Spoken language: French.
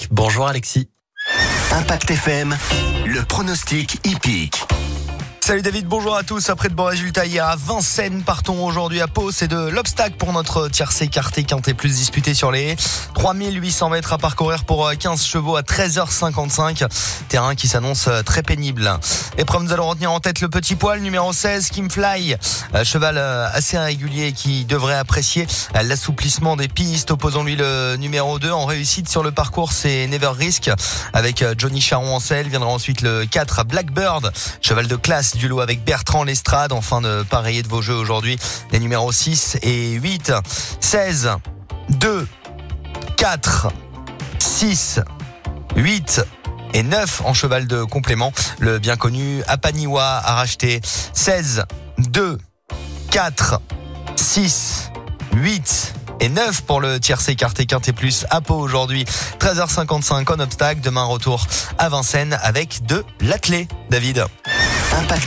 Bonjour Alexis. Impact FM, le pronostic hippique. Salut David, bonjour à tous. Après de bons résultats hier à Vincennes, partons aujourd'hui à Pau. C'est de l'obstacle pour notre tiercé écarté quintet plus disputé sur les haies. 3800 mètres à parcourir pour 15 chevaux à 13h55. Terrain qui s'annonce très pénible. Épreuve, nous allons retenir en tête le petit poil, numéro 16, Kim Fly. Cheval assez irrégulier qui devrait apprécier l'assouplissement des pistes. Opposons-lui le numéro 2 en réussite sur le parcours, c'est Never Risk avec Johnny Charon en selle. Viendra ensuite le 4, Blackbird, cheval de classe du lot avec Bertrand Lestrade. Enfin de pareiller de vos jeux aujourd'hui, les numéros 6 et 8, 16, 2, 4, 6, 8 et 9 en cheval de complément. Le bien connu Apaniwa a racheté 16, 2, 4, 6, 8 et 9 pour le tiercé écarté quintet plus à Pau aujourd'hui. 13h55 en obstacle. Demain retour à Vincennes avec de l'attelé. David. Impact